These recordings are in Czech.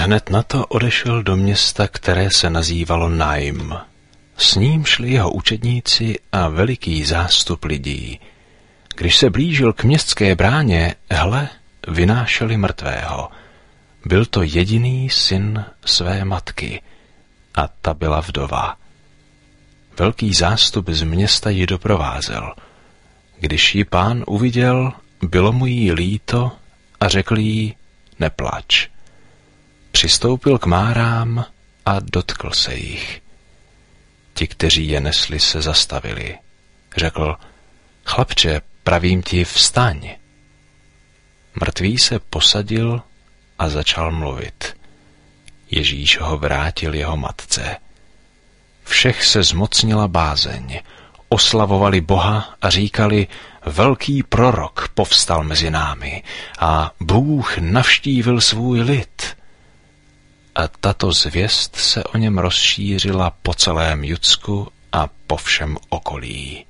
Hned na to odešel do města, které se nazývalo Naim. S ním šli jeho učedníci a veliký zástup lidí. Když se blížil k městské bráně, hle, vynášeli mrtvého. Byl to jediný syn své matky a ta byla vdova. Velký zástup z města ji doprovázel. Když ji Pán uviděl, bylo mu jí líto a řekl jí, neplač. Přistoupil k márám a dotkl se jich. Ti, kteří je nesli, se zastavili. Řekl, chlapče, pravím ti, vstaň. Mrtvý se posadil a začal mluvit. Ježíš ho vrátil jeho matce. Všech se zmocnila bázeň. Oslavovali Boha a říkali, velký prorok povstal mezi námi a Bůh navštívil svůj lid. A tato zvěst se o něm rozšířila po celém Judsku a po všem okolí.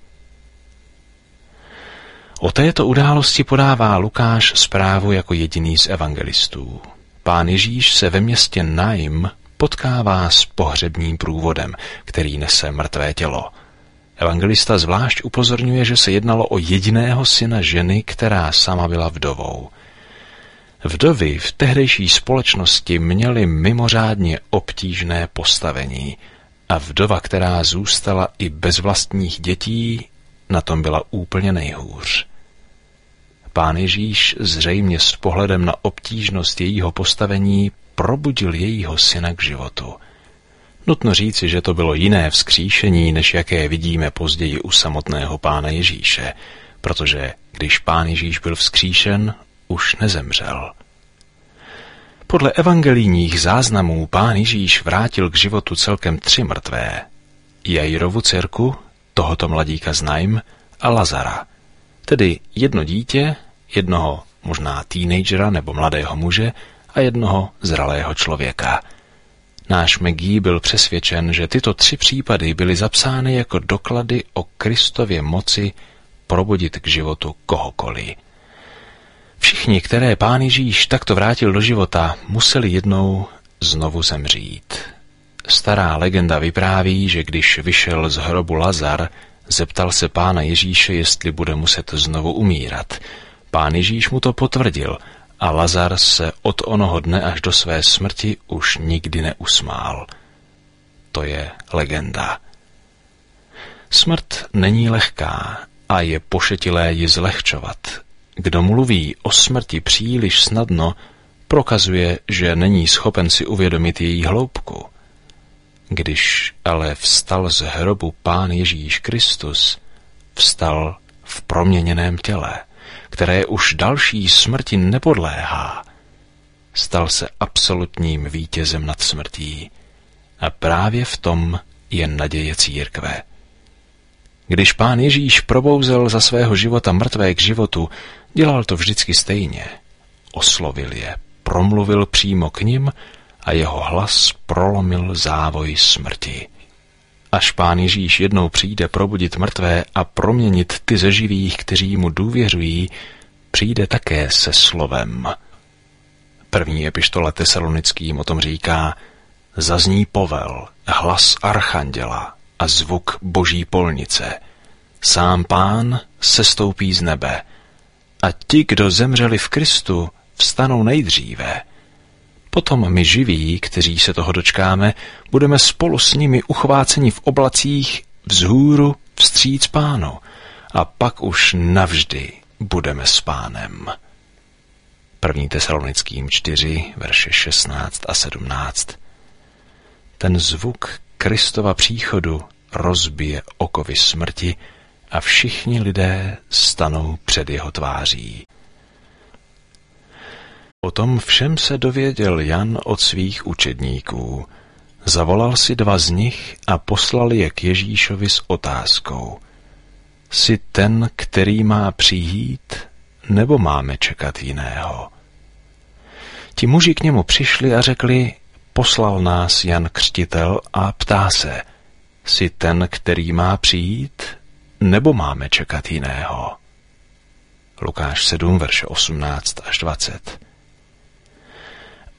O této události podává Lukáš zprávu jako jediný z evangelistů. Pán Ježíš se ve městě Naim potkává s pohřebním průvodem, který nese mrtvé tělo. Evangelista zvlášť upozorňuje, že se jednalo o jediného syna ženy, která sama byla vdovou. Vdovy v tehdejší společnosti měly mimořádně obtížné postavení a vdova, která zůstala i bez vlastních dětí, na tom byla úplně nejhůř. Pán Ježíš zřejmě s pohledem na obtížnost jejího postavení probudil jejího syna k životu. Nutno říci, že to bylo jiné vzkříšení, než jaké vidíme později u samotného Pána Ježíše, protože když Pán Ježíš byl vzkříšen, už nezemřel. Podle evangelijních záznamů Pán Ježíš vrátil k životu celkem 3 mrtvé. Jairovu dcerku, tohoto mladíka z Naim a Lazara, tedy jedno dítě, jednoho možná teenagera nebo mladého muže a jednoho zralého člověka. Náš Maggie byl přesvědčen, že tyto 3 případy byly zapsány jako doklady o Kristově moci probudit k životu kohokoliv. Všichni, které Pán Ježíš takto vrátil do života, museli jednou znovu zemřít. Stará legenda vypráví, že když vyšel z hrobu Lazar, zeptal se Pána Ježíše, jestli bude muset znovu umírat. Pán Ježíš mu to potvrdil a Lazar se od onoho dne až do své smrti už nikdy neusmál. To je legenda. Smrt není lehká a je pošetilé ji zlehčovat. Kdo mluví o smrti příliš snadno, prokazuje, že není schopen si uvědomit její hloubku. Když ale vstal z hrobu Pán Ježíš Kristus, vstal v proměněném těle, které už další smrti nepodléhá. Stal se absolutním vítězem nad smrtí a právě v tom je naděje církve. Když Pán Ježíš probouzel za svého života mrtvé k životu, dělal to vždycky stejně. Oslovil je, promluvil přímo k nim a jeho hlas prolomil závoj smrti. Až Pán Ježíš jednou přijde probudit mrtvé a proměnit ty ze živých, kteří mu důvěřují, přijde také se slovem. První epištola Tesalonickým o tom říká, zazní povel, hlas archanděla a zvuk boží polnice. Sám Pán sestoupí z nebe a ti, kdo zemřeli v Kristu, vstanou nejdříve. Potom my živí, kteří se toho dočkáme, budeme spolu s nimi uchváceni v oblacích vzhůru vstříc Pánu a pak už navždy budeme s Pánem. 1. Tesalonickým 4, verše 16 a 17. Ten zvuk Kristova příchodu rozbije okovy smrti a všichni lidé stanou před jeho tváří. O tom všem se dověděl Jan od svých učedníků. Zavolal si 2 z nich a poslal je k Ježíšovi s otázkou. Jsi ten, který má přijít, nebo máme čekat jiného? Ti muži k němu přišli a řekli, poslal nás Jan Křtitel a ptá se, jsi ten, který má přijít, nebo máme čekat jiného? Lukáš 7, verše 18 až 20.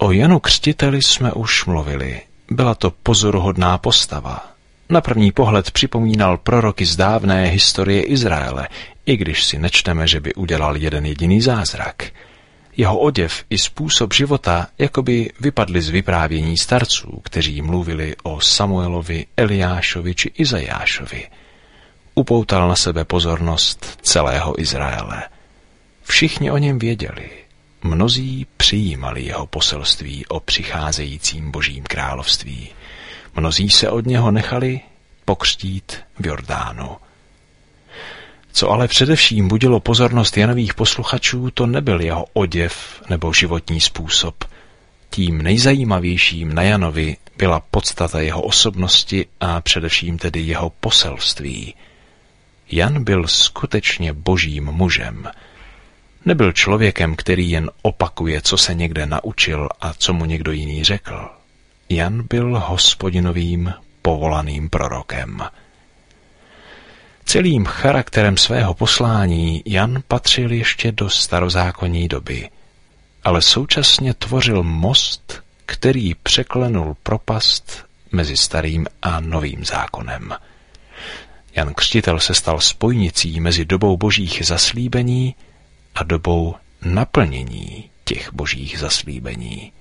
O Janu Křtiteli jsme už mluvili. Byla to pozoruhodná postava. Na první pohled připomínal proroky z dávné historie Izraele, i když si nečteme, že by udělal jeden jediný zázrak. Jeho oděv i způsob života jakoby vypadly z vyprávění starců, kteří mluvili o Samuelovi, Eliášovi či Izajášovi. Upoutal na sebe pozornost celého Izraele. Všichni o něm věděli. Mnozí přijímali jeho poselství o přicházejícím Božím království. Mnozí se od něho nechali pokřtít v Jordánu. Co ale především budilo pozornost Janových posluchačů, to nebyl jeho oděv nebo životní způsob. Tím nejzajímavějším na Janovi byla podstata jeho osobnosti a především tedy jeho poselství. Jan byl skutečně Božím mužem. Nebyl člověkem, který jen opakuje, co se někde naučil a co mu někdo jiný řekl. Jan byl Hospodinovým povolaným prorokem. Celým charakterem svého poslání Jan patřil ještě do starozákonní doby, ale současně tvořil most, který překlenul propast mezi starým a novým zákonem. Jan Křtitel se stal spojnicí mezi dobou božích zaslíbení a dobou naplnění těch božích zaslíbení.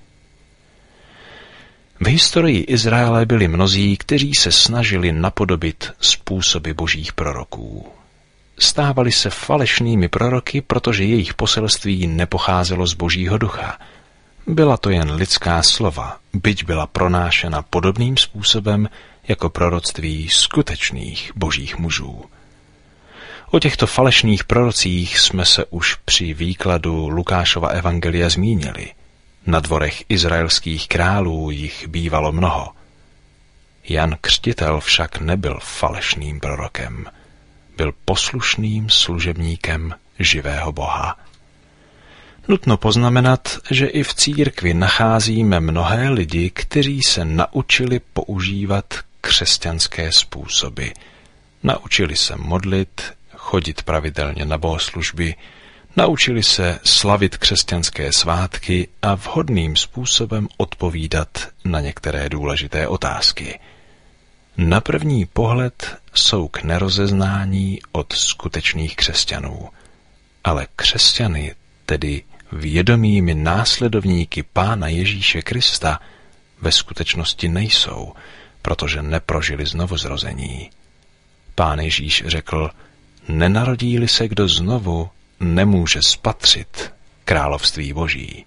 V historii Izraele byli mnozí, kteří se snažili napodobit způsoby božích proroků. Stávali se falešnými proroky, protože jejich poselství nepocházelo z Božího ducha. Byla to jen lidská slova, byť byla pronášena podobným způsobem jako proroctví skutečných božích mužů. O těchto falešných prorocích jsme se už při výkladu Lukášova evangelia zmínili. Na dvorech izraelských králů jich bývalo mnoho. Jan Křtitel však nebyl falešným prorokem. Byl poslušným služebníkem živého Boha. Nutno poznamenat, že i v církvi nacházíme mnohé lidi, kteří se naučili používat křesťanské způsoby. Naučili se modlit, chodit pravidelně na bohoslužby, naučili se slavit křesťanské svátky a vhodným způsobem odpovídat na některé důležité otázky. Na první pohled jsou k nerozeznání od skutečných křesťanů, ale křesťany, tedy vědomými následovníky Pána Ježíše Krista, ve skutečnosti nejsou, protože neprožili znovuzrození. Pán Ježíš řekl, nenarodí-li se kdo znovu, nemůže spatřit království Boží.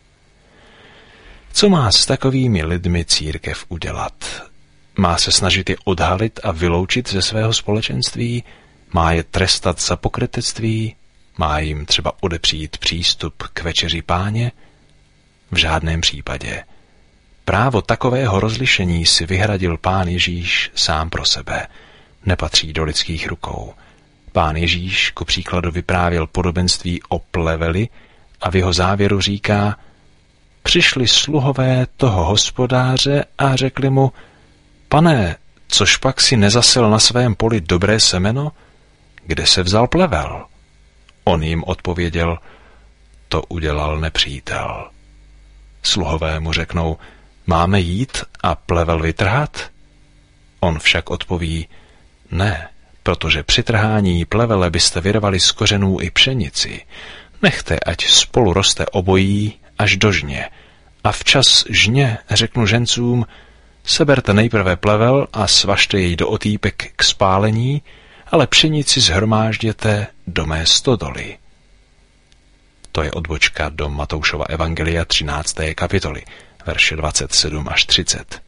Co má s takovými lidmi církev udělat? Má se snažit je odhalit a vyloučit ze svého společenství? Má je trestat za pokrytectví? Má jim třeba odepřít přístup k večeři Páně? V žádném případě. Právo takového rozlišení si vyhradil Pán Ježíš sám pro sebe. Nepatří do lidských rukou. Pán Ježíš ku příkladu vyprávěl podobenství o pleveli a v jeho závěru říká, přišli sluhové toho hospodáře a řekli mu, pane, což pak si nezasel na svém poli dobré semeno? Kde se vzal plevel? On jim odpověděl, to udělal nepřítel. Sluhové mu řeknou, máme jít a plevel vytrhat? On však odpoví, ne, protože při trhání plevele byste vyrvali z kořenů i pšenici. Nechte, ať spolu roste obojí až do žně. A včas žně řeknu žencům, seberte nejprve plevel a svažte jej do otýpek k spálení, ale pšenici shromážděte do mé stodoly. To je odbočka do Matoušova evangelia 13. kapitoly, verše 27 až 30.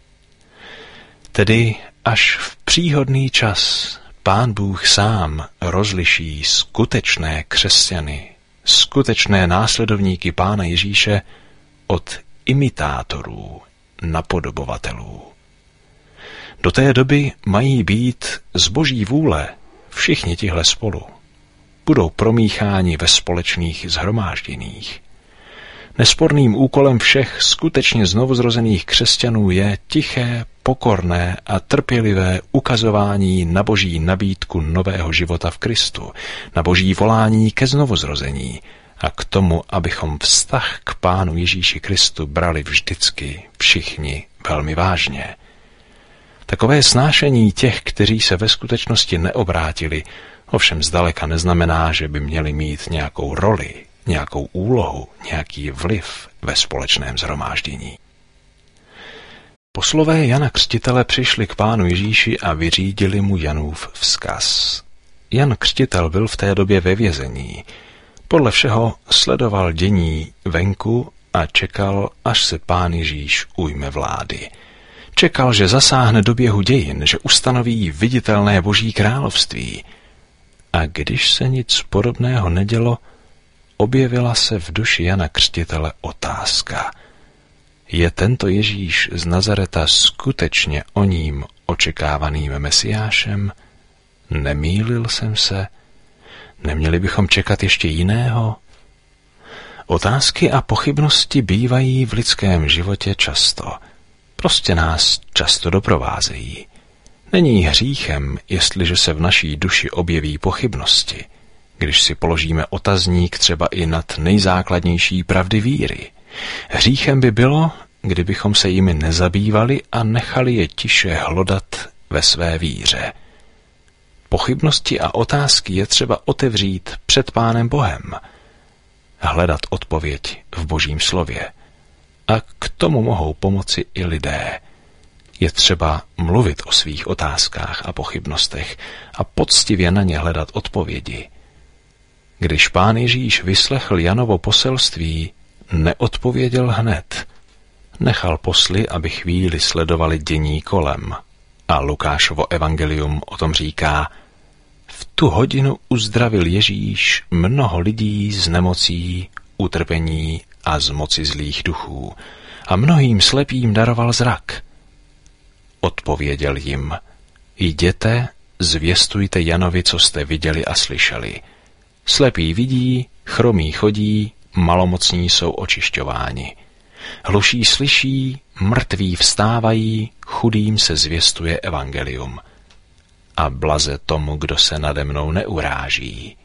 Tedy až v příhodný čas Pán Bůh sám rozliší skutečné křesťany, skutečné následovníky Pána Ježíše od imitátorů, napodobovatelů. Do té doby mají být z Boží vůle všichni tihle spolu. Budou promícháni ve společných shromážděních. Nesporným úkolem všech skutečně znovuzrozených křesťanů je tiché, pokorné a trpělivé ukazování na Boží nabídku nového života v Kristu, na Boží volání ke znovuzrození a k tomu, abychom vztah k Pánu Ježíši Kristu brali vždycky všichni velmi vážně. Takové snášení těch, kteří se ve skutečnosti neobrátili, ovšem zdaleka neznamená, že by měli mít nějakou roli, nějakou úlohu, nějaký vliv ve společném shromáždění. Poslové Jana Křtitele přišli k Pánu Ježíši a vyřídili mu Janův vzkaz. Jan Křtitel byl v té době ve vězení. Podle všeho sledoval dění venku a čekal, až se Pán Ježíš ujme vlády. Čekal, že zasáhne do běhu dějin, že ustanoví viditelné Boží království. A když se nic podobného nedělo, objevila se v duši Jana Křtitele otázka. Je tento Ježíš z Nazareta skutečně oním očekávaným Mesiášem? Nemýlil jsem se? Neměli bychom čekat ještě jiného? Otázky a pochybnosti bývají v lidském životě často. Prostě nás často doprovázejí. Není hříchem, jestliže se v naší duši objeví pochybnosti, když si položíme otazník třeba i nad nejzákladnější pravdy víry. Hříchem by bylo, kdybychom se jimi nezabývali a nechali je tiše hlodat ve své víře. Pochybnosti a otázky je třeba otevřít před Pánem Bohem, hledat odpověď v Božím slově. A k tomu mohou pomoci i lidé. Je třeba mluvit o svých otázkách a pochybnostech a poctivě na ně hledat odpovědi. Když Pán Ježíš vyslechl Janovo poselství, neodpověděl hned. Nechal posly, aby chvíli sledovali dění kolem. A Lukášovo evangelium o tom říká: v tu hodinu uzdravil Ježíš mnoho lidí z nemocí, utrpení a z moci zlých duchů a mnohým slepým daroval zrak. Odpověděl jim: jděte, zvěstujte Janovi, co jste viděli a slyšeli. Slepí vidí, chromí chodí, malomocní jsou očišťováni. Hluší slyší, mrtví vstávají, chudým se zvěstuje evangelium. A blaze tomu, kdo se nade mnou neuráží.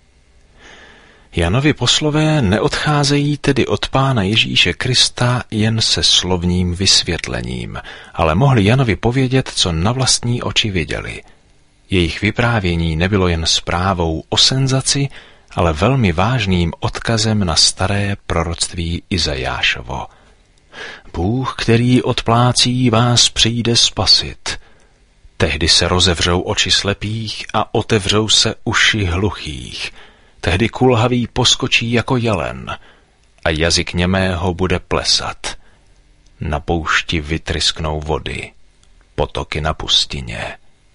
Janovi poslové neodcházejí tedy od Pána Ježíše Krista jen se slovním vysvětlením, ale mohli Janovi povědět, co na vlastní oči viděli. Jejich vyprávění nebylo jen zprávou o senzaci, ale velmi vážným odkazem na staré proroctví Izajášovo. Bůh, který odplácí, vás přijde spasit. Tehdy se rozevřou oči slepých a otevřou se uši hluchých. Tehdy kulhavý poskočí jako jelen a jazyk němého bude plesat. Na poušti vytrysknou vody, potoky na pustině.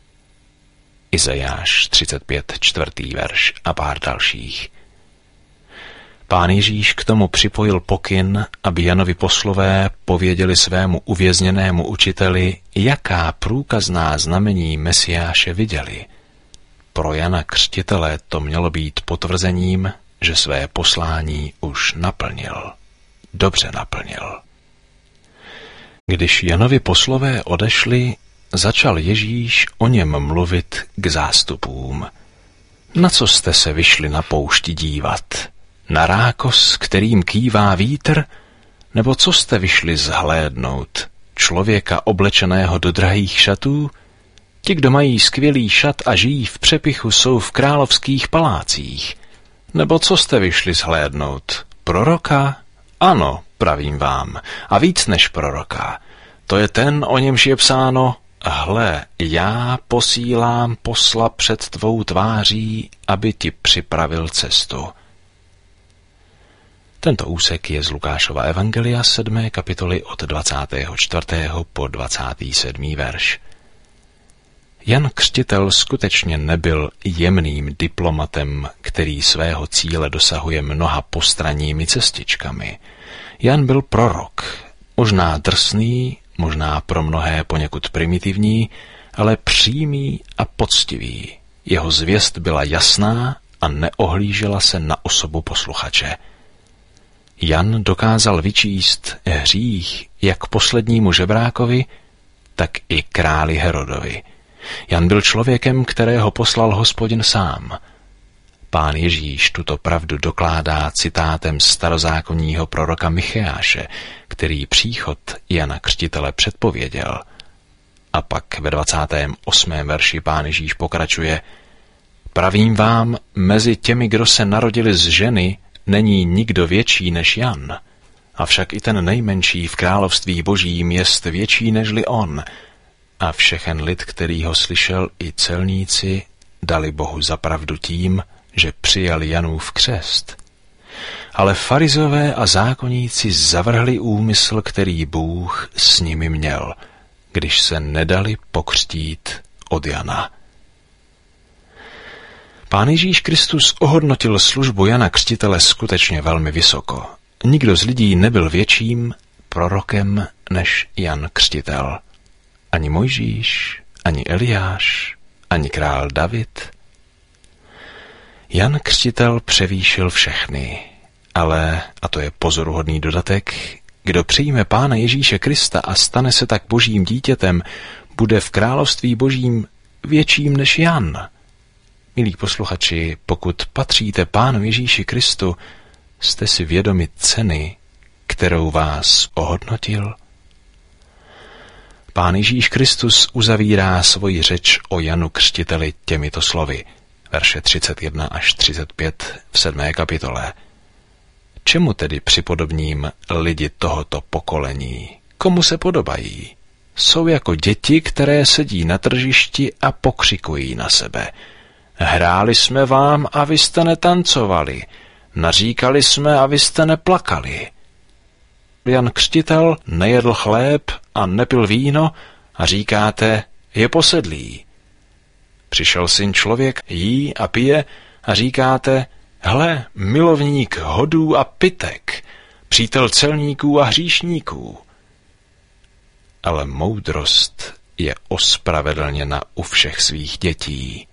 Izajáš 35, 4. verš a pár dalších. Pán Ježíš k tomu připojil pokyn, aby Janovi poslové pověděli svému uvězněnému učiteli, jaká průkazná znamení Mesiáše viděli. Pro Jana Křtitele to mělo být potvrzením, že své poslání už naplnil. Dobře naplnil. Když Janovi poslové odešli, začal Ježíš o něm mluvit k zástupům. Na co jste se vyšli na poušti dívat? Na rákos, kterým kývá vítr? Nebo co jste vyšli zhlédnout? Člověka oblečeného do drahých šatů? Ti, kdo mají skvělý šat a žijí v přepichu, jsou v královských palácích. Nebo co jste vyšli zhlédnout? Proroka? Ano, pravím vám, a víc než proroka. To je ten, o němž je psáno: hle, já posílám posla před tvou tváří, aby ti připravil cestu. Tento úsek je z Lukášova evangelia 7. kapitoly od 24. po 27. verš. Jan Křtitel skutečně nebyl jemným diplomatem, který svého cíle dosahuje mnoha postranními cestičkami. Jan byl prorok, možná drsný, možná pro mnohé poněkud primitivní, ale přímý a poctivý. Jeho zvěst byla jasná a neohlížela se na osobu posluchače. Jan dokázal vyčíst hřích jak poslednímu žebrákovi, tak i králi Herodovi. Jan byl člověkem, kterého poslal Hospodin sám. Pán Ježíš tuto pravdu dokládá citátem starozákonního proroka Micheáše, který příchod Jana Křtitele předpověděl. A pak ve 28. verši Pán Ježíš pokračuje: Pravím vám, mezi těmi, kdo se narodili z ženy, není nikdo větší než Jan. Avšak i ten nejmenší v království božím jest větší nežli on. A všechen lid, který ho slyšel, i celníci, dali Bohu za pravdu tím, že přijali Janův křest. Ale farizové a zákonníci zavrhli úmysl, který Bůh s nimi měl, když se nedali pokřtít od Jana. Pán Ježíš Kristus ohodnotil službu Jana Křtitele skutečně velmi vysoko. Nikdo z lidí nebyl větším prorokem než Jan Křtitel. Ani Mojžíš, ani Eliáš, ani král David. Jan Křtitel převýšil všechny, ale, a to je pozoruhodný dodatek, kdo přijme Pána Ježíše Krista a stane se tak božím dítětem, bude v království božím větším než Jan. Milí posluchači, pokud patříte Pánu Ježíši Kristu, jste si vědomi ceny, kterou vás ohodnotil? Pán Ježíš Kristus uzavírá svoji řeč o Janu Křtiteli těmito slovy, verše 31 až 35 v 7. kapitole. Čemu tedy připodobním lidi tohoto pokolení? Komu se podobají? Jsou jako děti, které sedí na tržišti a pokřikují na sebe. Hráli jsme vám a vy jste netancovali. Naříkali jsme a vy jste neplakali. Jan Křtitel nejedl chléb a nepil víno a říkáte, je posedlý. Přišel Syn člověk, jí a pije a říkáte, hle, milovník hodů a pytek, přítel celníků a hříšníků. Ale moudrost je ospravedlněna u všech svých dětí.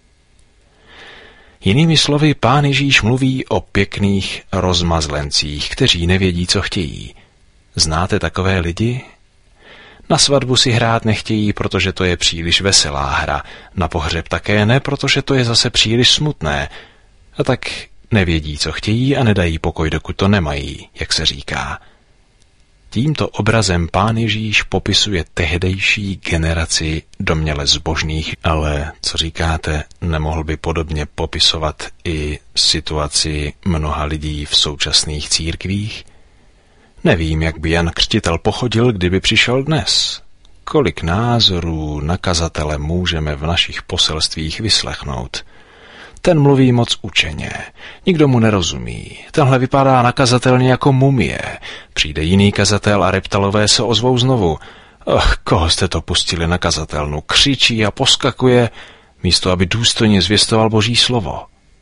Jinými slovy, Pán Ježíš mluví o pěkných rozmazlencích, kteří nevědí, co chtějí. Znáte takové lidi? Na svatbu si hrát nechtějí, protože to je příliš veselá hra. Na pohřeb také ne, protože to je zase příliš smutné. A tak nevědí, co chtějí a nedají pokoj, dokud to nemají, jak se říká. Tímto obrazem Pán Ježíš popisuje tehdejší generaci domněle zbožných, ale, co říkáte, nemohl by podobně popisovat i situaci mnoha lidí v současných církvích? Nevím, jak by Jan Křtitel pochodil, kdyby přišel dnes. Kolik názorů na kazatele můžeme v našich poselstvích vyslechnout? Ten mluví moc učeně, nikdo mu nerozumí. Tenhle vypadá nakazatelně jako mumie. Přijde jiný kazatel a reptalové se ozvou znovu. Koho jste to pustili na kazatelnu? Křičí a poskakuje, místo aby důstojně zvěstoval Boží slovo.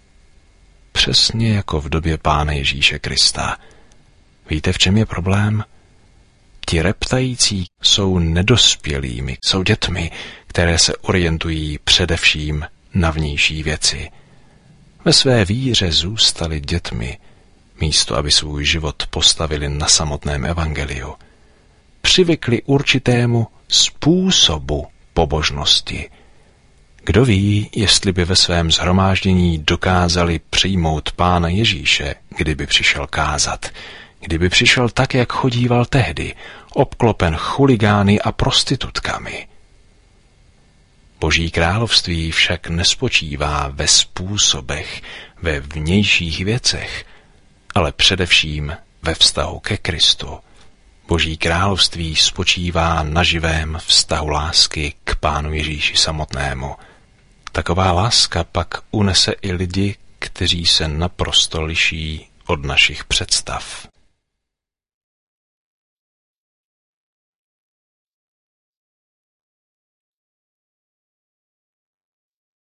Přesně jako v době Pána Ježíše Krista. Víte, v čem je problém? Ti reptající jsou nedospělými, jsou dětmi, které se orientují především na vnější věci. Ve své víře zůstali dětmi, místo aby svůj život postavili na samotném evangeliu. Přivykli určitému způsobu pobožnosti. Kdo ví, jestli by ve svém shromáždění dokázali přijmout Pána Ježíše, kdyby přišel kázat, kdyby přišel tak, jak chodíval tehdy, obklopen chuligány a prostitutkami. Boží království však nespočívá ve způsobech, ve vnějších věcech, ale především ve vztahu ke Kristu. Boží království spočívá na živém vztahu lásky k Pánu Ježíši samotnému. Taková láska pak unese i lidi, kteří se naprosto liší od našich představ.